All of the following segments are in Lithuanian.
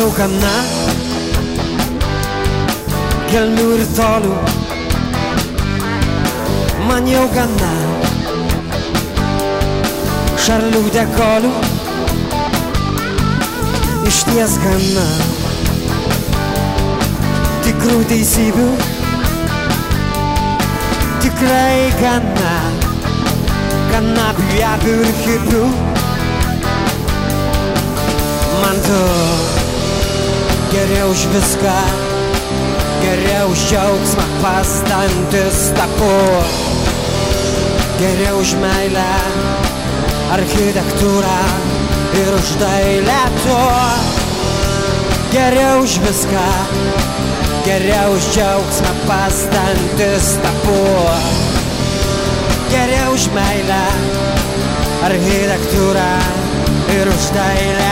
jau gana gelmių ir tolių, man jau gana šarlių dekolių, išties gana tikrų teisybių, tikrai gana kanapių, japių ir hipių. Man tu geriau už viską, geriau už džiaugsmą pastantis tapu, geriau už meilę, architektūrą ir už dailę tu, geriau už viską, geriau už džiaugsmą pastantis tapu, geriau už meilę, architektūrą ir už dailę.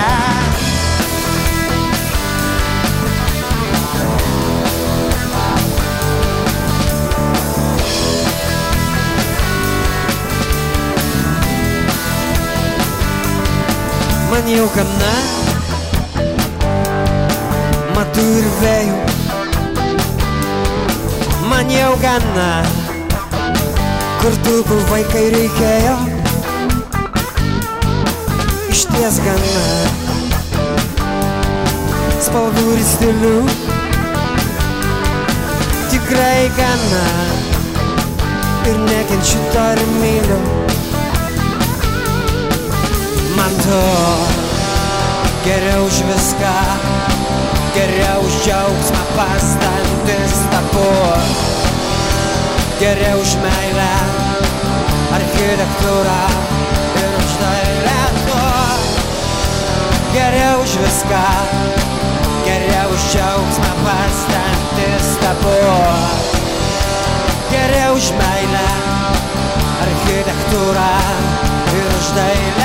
Man jau gana matų ir vėjų, man jau gana kur tu buvai, kai reikėjo, išties gana spalvų ir stilių, tikrai gana ir nekenčiu to ir myliu. Man tu geriau už viską, geriau už džiaugsmą pastantis tapu, geriau už meilę, architektūrą ir už dailę tu, geriau už viską, geriau už džiaugsmą pastantis tapu, geriau už meilę, architektūrą ir už dailę.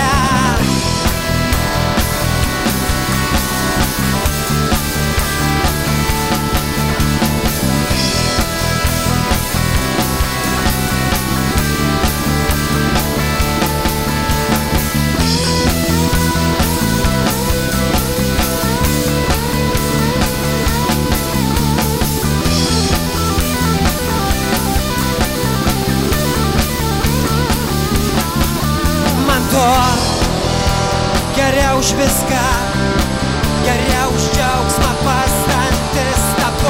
Geriau už viską, geriau už džiaugsmą pastantis tapu,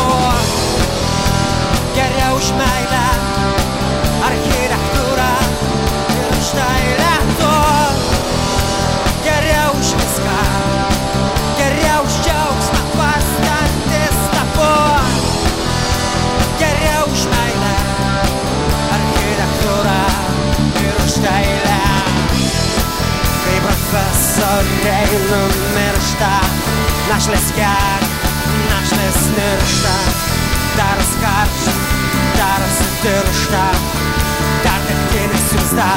geriau už meilę, architektūrą ir už dailę tu, geriau už viską, geriau už džiaugsmą pastantis tapu, geriau už meilę, architektūrą ir už dailę. Kai profesoriai numiršta, našlės kiek, našlės niršta, daros karštą, darosi tiršta, dar degtinis siūsta.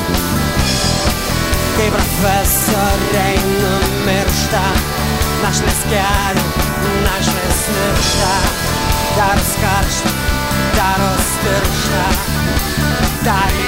Kai profesoriai numiršta, našlės kiek, našlės niršta, daros karštą, darosi tiršta, dar